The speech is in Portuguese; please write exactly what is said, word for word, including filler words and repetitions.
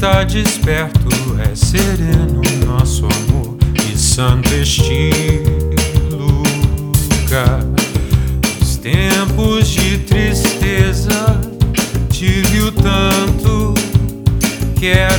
está desperto, é sereno nosso amor e santo estilo. Nos tempos de tristeza tive o tanto que é